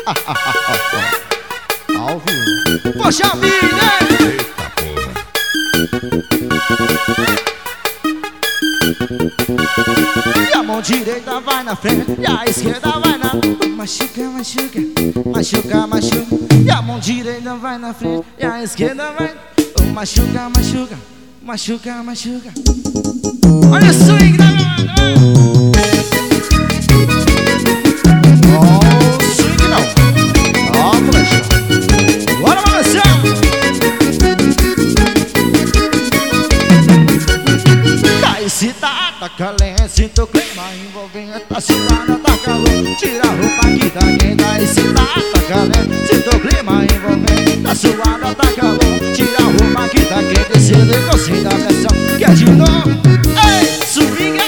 Ao vivo. Poxa vida! Eita porra. E a mão direita vai na frente e a esquerda vai na... Machuca, machuca, machuca, machuca. E a mão direita vai na frente e a esquerda vai... Machuca, machuca, machuca, machuca. Olha o swing da galera. Oh, swing não. Ó, moleque. Bora, moleque. Tá excitada, calente, sinto o clima envolvendo. Tá suada, tá calor, tira a roupa que tá quente. Tá excitada, calente, sinto o clima envolvendo. Tá suada, tá calor, tira a roupa que tá quente. Se ligou sem dar pressão, que é de novo. Ei, swinga.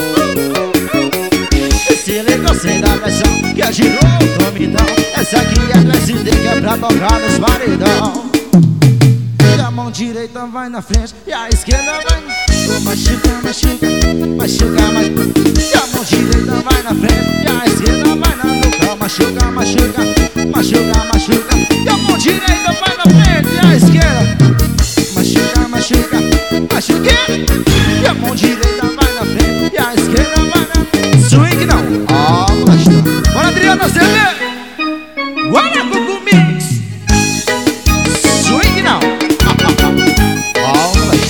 Se ligou sem dar pressão, que é de novo, domidão. Essa aqui é do SD, que é pra tocar nos paredão. E a mão direita vai na frente e a esquerda vai na... Machuca, machuca, machuca, machuca. E a mão direita vai na frente e a esquerda vai na nuca. Machuca, machuca, machuca, machuca. E a mão direita vai na frente e a esquerda machuca, machuca, machuca. E a mão direita vai na frente e a esquerda vai na... Swing não. Ó, moleque. Bora, Adriana, CD. Olha, Gugu Mix. Swing não. Ó, moleque.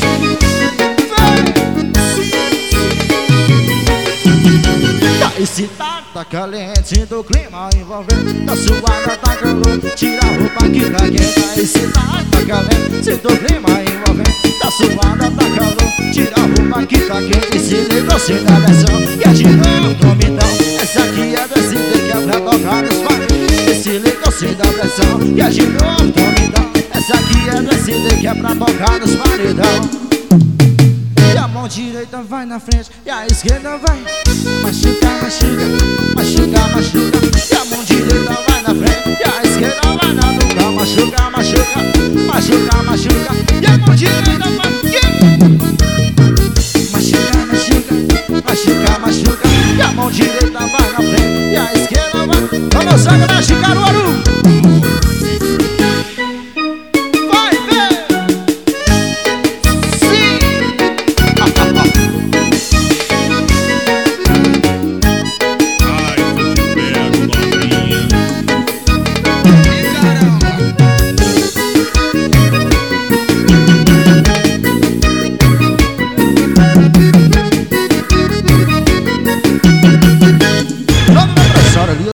Tá excitada, tá calente, sinto o clima envolvendo. Tá suada, tá calor, tira a roupa que tá quente. Tá excitada, tá calente, sinto o clima envolvendo. Tá suada, tá calor, tira a roupa que tá quente. Se ligou sem dar pressão, que é de novo, domidão. Essa aqui é do SD, que é pra tocar nos paredões. Se ligou sem dar pressão, que é de novo, domidão. Essa aqui é do SD, que é pra tocar nos paredão. E a mão direita vai na frente e a esquerda vai. Machuca, machuca,